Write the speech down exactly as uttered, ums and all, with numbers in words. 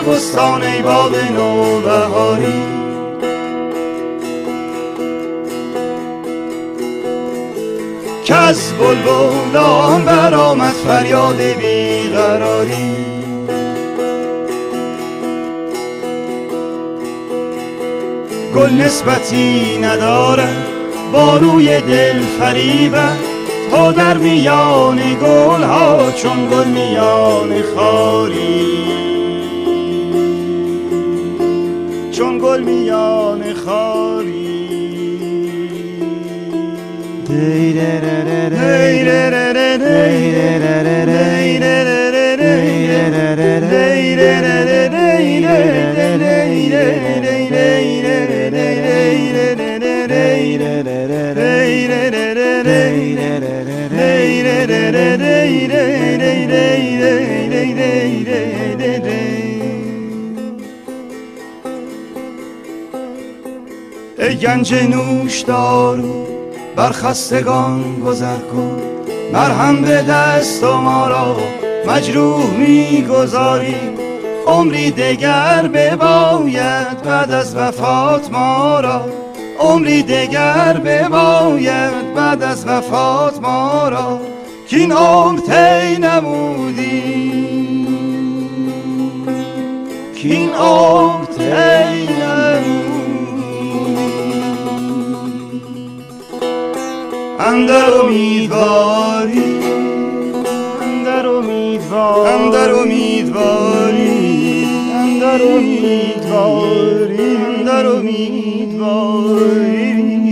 بستان ای باغ نوبهاری. که از بلبلان برآمد فریاد بیقراری. گل نسبتی ندارد با روی دل فریبد، تا در میان گل ها چون گل میان خاری، چون گل میان خاری. ای گنج نوشدارو بر خستگان گذر کن، مرهم به دست و ما را مجروح میگذاری. عمری دگر بباید بعد از وفات ما را، عمری دگر بباید بعد از وفات ما را، کین عمر طی نمودی، کین عمر طی نمودی. اندر امیدواری، اندر امیدواری، اندر امیدواری، اندر امیدواری، اندر امیدواری.